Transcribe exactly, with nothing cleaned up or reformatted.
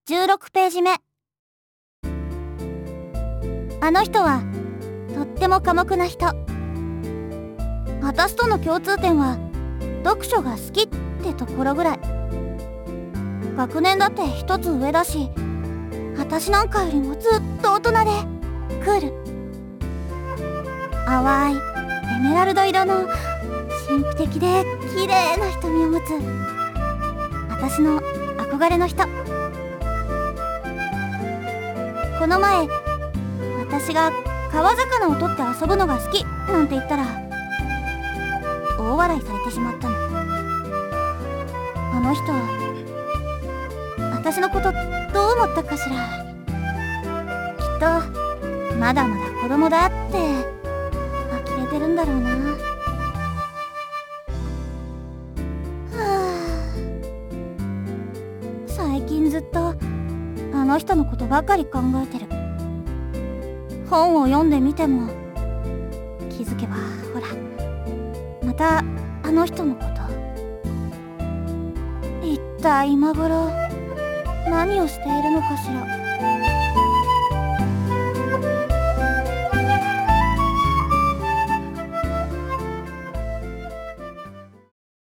じゅうろくページめ。あの人はとっても寡黙な人。私との共通点は読書が好きってところぐらい。学年だって一つ上だし、私なんかよりもずっと大人でクール。淡いエメラルド色の神秘的で綺麗な瞳を持つ私の憧れの人。この前、私が川魚を取って遊ぶのが好きなんて言ったら大笑いされてしまったの。あの人、私のことどう思ったかしら。きっとまだまだ子供だって呆れてるんだろうな。はあ、最近ずっとあの人のことばかり考えてる。本を読んでみても気づけばほらまたあの人のこと。一体今頃何をしているのかしら。